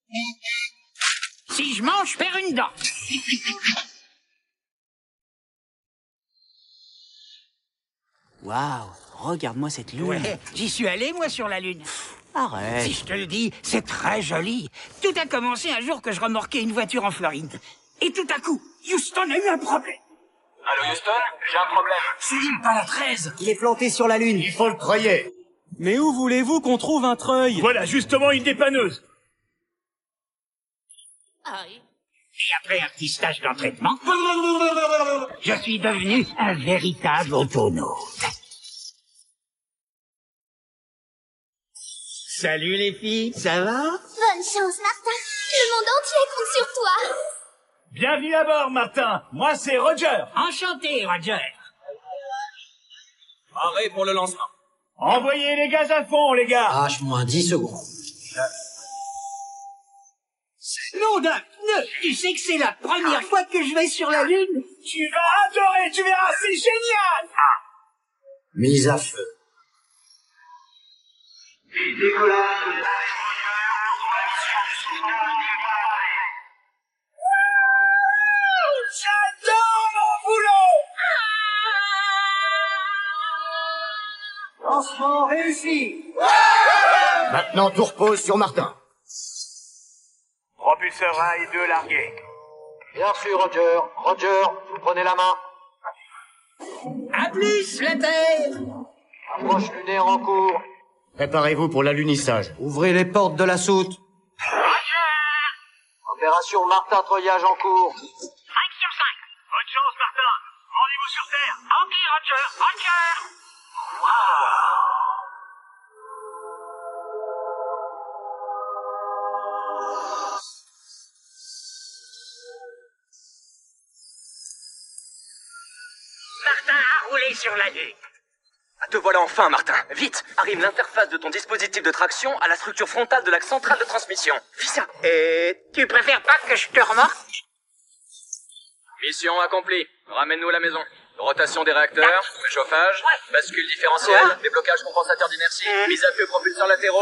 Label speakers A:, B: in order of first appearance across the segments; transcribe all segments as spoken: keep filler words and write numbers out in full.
A: Si je mange, je perds une dent.
B: Waouh, regarde-moi cette lune.
A: Ouais, j'y suis allé, moi, sur la Lune.
B: Arrête.
A: Si je te le dis, c'est très joli. Tout a commencé un jour que je remorquais une voiture en Floride. Et tout à coup, Houston a eu un problème.
C: Allô Houston, j'ai un problème.
A: C'est l'île pas la treize.
B: Il est planté sur la lune.
D: Il faut le treuiller.
E: Mais où voulez-vous qu'on trouve un treuil?
C: Voilà justement une dépanneuse.
A: Et après un petit stage d'entraînement, je suis devenu un véritable autonaute. Salut les filles, ça va?
F: Bonne chance, Martin. Le monde entier compte sur toi.
C: Bienvenue à bord, Martin. Moi, c'est Roger.
A: Enchanté, Roger.
E: Arrêt pour le lancement.
C: Envoyez les gaz à fond, les gars.
B: Lâche-moi dix secondes.
A: Non, d'un pneu. Tu sais que c'est la première fois que je vais sur la Lune.
C: Tu vas adorer, tu verras, c'est génial.
B: Mise à feu.
C: J'adore mon boulot.
D: Lancement réussi. Maintenant, tout repose sur Martin.
C: Propulseur un et deux largués.
D: Bien reçu, Roger. Roger, vous prenez la main.
A: À plus, la Terre.
D: Approche lunaire en cours. Préparez-vous pour l'alunissage.
B: Ouvrez les portes de la soute.
D: Opération Martin Treuillage en cours.
C: cinq sur cinq. Bonne chance, Martin. Rendez-vous sur Terre. Ok, Roger. Roger.
A: Martin a roulé sur la Lune.
E: Ah, te voilà enfin, Martin. Vite, arrive l'interface de ton dispositif de traction à la structure frontale de l'axe central de transmission. Fais ça.
A: Et tu préfères pas que je te remorque?
E: Mission accomplie. Ramène-nous à la maison. Rotation des réacteurs, chauffage, bascule différentielle, déblocage compensateur d'inertie, mise à feu propulseurs latéraux.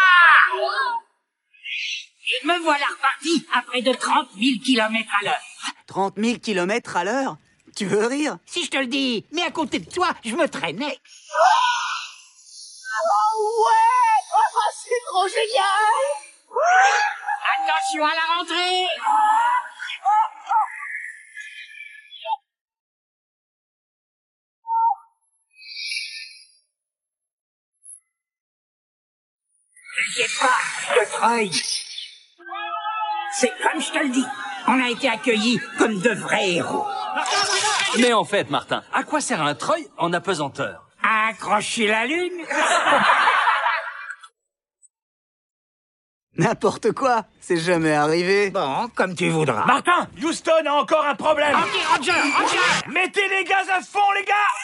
A: Et me voilà reparti à près de trente mille kilomètres à l'heure.
B: trente mille kilomètres à l'heure? Tu veux rire?
A: Si je te le dis, mais à côté de toi, je me traînais.
F: Oh ouais! Oh, c'est trop génial!
A: Attention à la rentrée! T'inquiète pas, le treuil. C'est comme je te le dis. On a été accueillis comme de vrais héros.
E: Mais en fait, Martin, à quoi sert un treuil en apesanteur?
A: À accrocher la Lune?
B: N'importe quoi. C'est jamais arrivé.
A: Bon, comme tu voudras.
C: Martin, Houston a encore un problème.
A: Ok, Roger, Roger!
C: Mettez les gaz à fond, les gars.